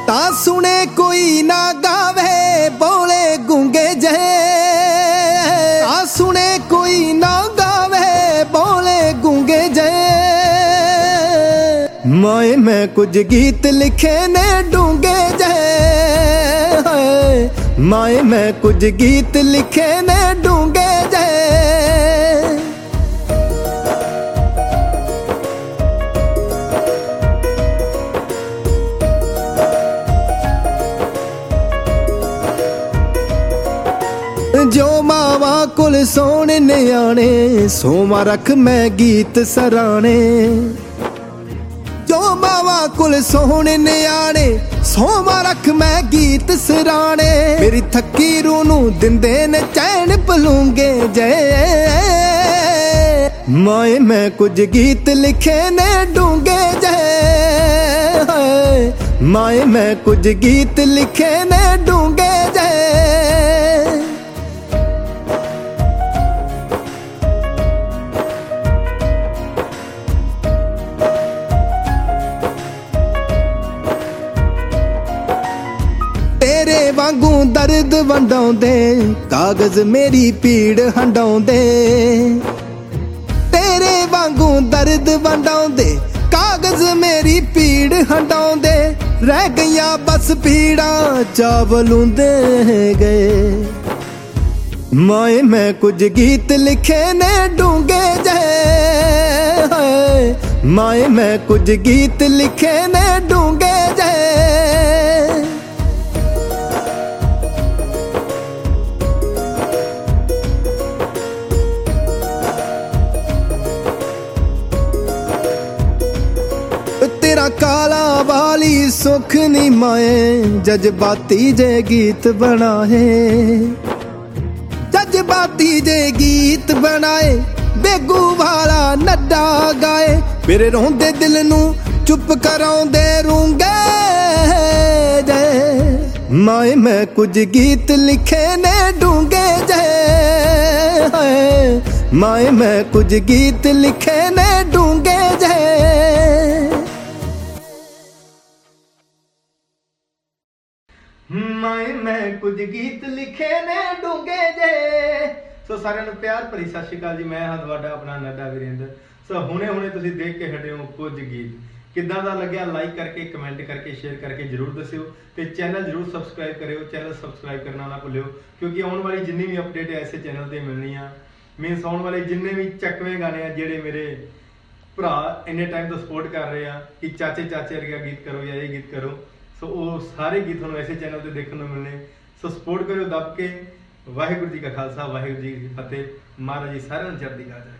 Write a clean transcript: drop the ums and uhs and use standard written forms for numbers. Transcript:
ता सुने कोई ना गावे बोले गूंगे जहे, ता सुने कोई ना गावे बोले गूंगे जहे। माए मैं कुछ गीत लिखे ने डूंगे जहे, माए मैं कुछ गीत लिखे ने डूंगे जहे। जो मावा कुल सोने न्याणे सोमा रख मैं गीत सराणे, जो मावा कुल सोने न्याणे सोमा रख मैं गीत सराणे। मेरी थकी रूह नूं दिंदे ने चैन पलूंगे जय, माए मैं कुछ गीत लिखे ने डूंगे जय, माए मैं कुछ गीत लिखे ने डूंगे जय। तेरे वांगू दर्द वंडाउंदे कागज मेरी पीड़ हंडाउंदे, तेरे वांगू दर्द वंडाउंदे कागज मेरी पीड़ हंडाउंदे। रह गईया बस पीड़ा चावलूंदे गए, माए मैं कुछ गीत लिखे ने डूंगे जय, माए मैं कुछ गीत लिखे ने डूंगे जय। तेरा काला वाली सुख नी माए जज्बाती जे गीत बनाए, जज्बाती जे गीत बनाए। बेगू वाला नड्डा गाए मेरे रोंदे दिल नू चुप कराउंदे रूंगे जय, माए मैं कुछ गीत लिखे ने डूंगे जय, माए मैं कुछ गीत लिखे ने डूंगे जय। माए मैं कुछ गीत लिखे ने डूंगे जे। सो साਰਿਆਂ ਨੂੰ ਪਿਆਰ ਭਰੀ ਸਤਿ ਸ਼੍ਰੀ ਅਕਾਲ ਜੀ। ਮੈਂ ਹਾਂ ਤੁਹਾਡਾ ਆਪਣਾ ਨੱਡਾ ਵੀਰਿੰਦਰ। ਸੋ ਹੁਣੇ ਤੁਸੀਂ ਦੇਖ ਕੇ ਹਟੇ ਹੋ ਕੁਝ ਗੀਤ, ਕਿੱਦਾਂ ਦਾ ਲੱਗਿਆ ਲਾਈਕ ਕਰਕੇ ਕਮੈਂਟ ਕਰਕੇ ਸ਼ੇਅਰ ਕਰਕੇ ਜਰੂਰ ਦੱਸਿਓ ਤੇ ਚੈਨਲ ਜਰੂਰ ਸਬਸਕ੍ਰਾਈਬ ਕਰਿਓ। ਚੈਨਲ ਸਬਸਕ੍ਰਾਈਬ ਕਰਨਾ ਨਾ ਭੁੱਲਿਓ ਕਿਉਂਕਿ ਆਉਣ ਵਾਲੀ ਜਿੰਨੀ ਵੀ ਅਪਡੇਟ ਐਸੇ ਚੈਨਲ ਤੇ ਮਿਲਣੀ ਆ। ਮੀਨਸ ਆਉਣ ਵਾਲੇ ਜਿੰਨੇ ਵੀ ਚੱਕਵੇਂ ਗਾਣੇ ਆ ਜਿਹੜੇ ਮੇਰੇ ਭਰਾ ਇੰਨੇ ਟਾਈਮ ਤੋਂ ਸਪੋਰਟ ਕਰ ਰਹੇ ਆ ਕਿ ਚਾਚੇ ਵਰਗਾ ਗੀਤ ਕਰੋ ਜਾਂ ਇਹ ਗੀਤ ਕਰੋ, ਸੋ ਉਹ ਸਾਰੇ ਗੀਤ ਤੁਹਾਨੂੰ ਐਸੇ ਚੈਨਲ ਤੇ ਦੇਖਣ ਨੂੰ ਮਿਲਣੇ। ਸੋ ਸਪੋਰਟ ਕਰਿਓ ਦੱਬ ਕੇ। ਵਾਹਿਗੁਰੂ ਜੀ ਕਾ ਖਾਲਸਾ ਵਾਹਿਗੁਰੂ ਜੀ ਕੀ ਫਤਿਹ। ਮਹਾਰਾਜ ਜੀ ਸਾਰਿਆਂ ਨੂੰ ਚੜ੍ਹਦੀ ਕਲਾ ਚ ਰੱਖੇ।